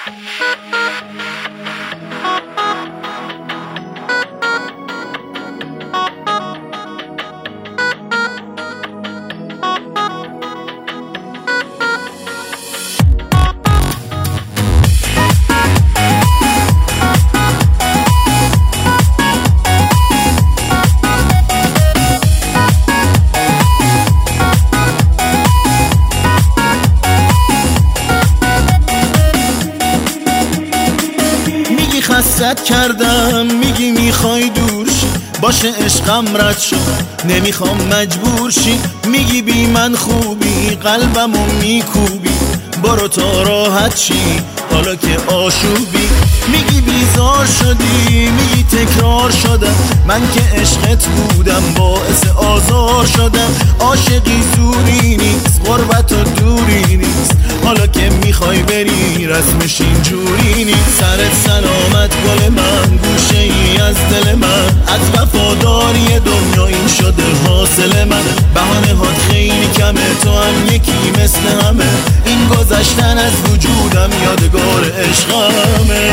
خستت کردم میگی میخوای دور شی، باشه عشقم رد شد نمیخوام مجبور شی. میگی بی من خوبی قلبمو میکوبی، برو تا راحت شی حالا که آشوبی. میگی بیزار شدی میگی تکرار شدم، من که عشقت بودم باعث آزار شدم. عاشقی زوری نیست غربت و دوری نیست، حالا که میخوای بری رسمش اینجوری نیست. سرت سلامت گل من گوشه ای از دل من، از وفاداری دنیا این شده حاصل من. بهانه هات خیلی کمه تو هم یکی مثل همه، این گذشتن از وجودم یادگار عشقمه.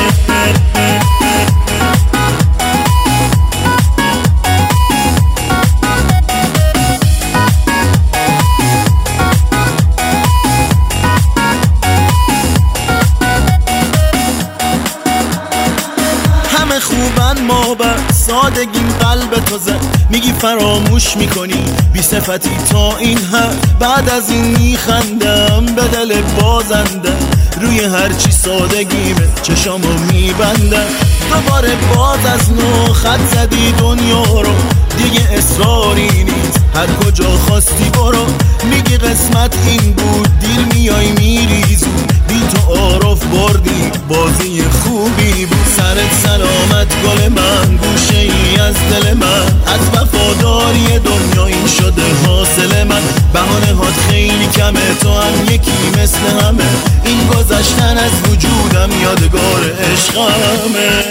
همه خوبن ما بر سادگیم قلب تو زد، میگی فراموش میکنی بی صفتی تا این حد. بعد از این میخندم به دل بازنده، روی هرچی سادگیمه چشامو میبندم. دوباره باز از نو خط زدی دنیا رو، دیگه اصراری نیست هر کجا خواستی برو. میگی قسمت این بود دیر میای میریزو، بی تو عارف بردی بازی خوبی بود. سرت سلامت گل من گوشه ای از دل من، از وفاداری دنیا این شده حاصل من. بهانه هات خیلی کمه تو هم یکی مثل همه، این گذشتن از وجودم یادگار عشقمه.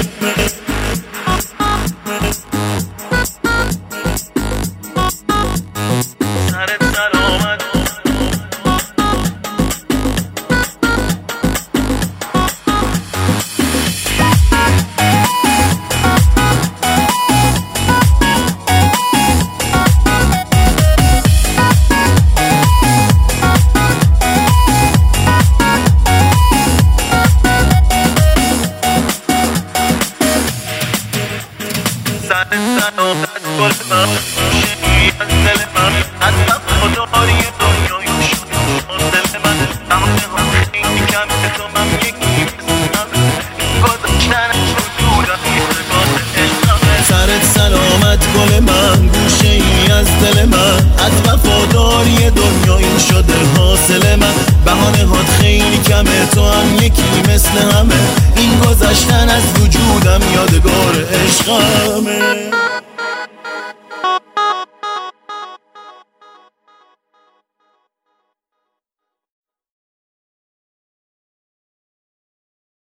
سرت سلامت گل من گوشه ای از دل من، از وفاداری دنیا این شده حاصل من. بهانه هات خیلی کمه تو هم یکی مثل همه، این گذشتن از وجودم یادگار عشقمه.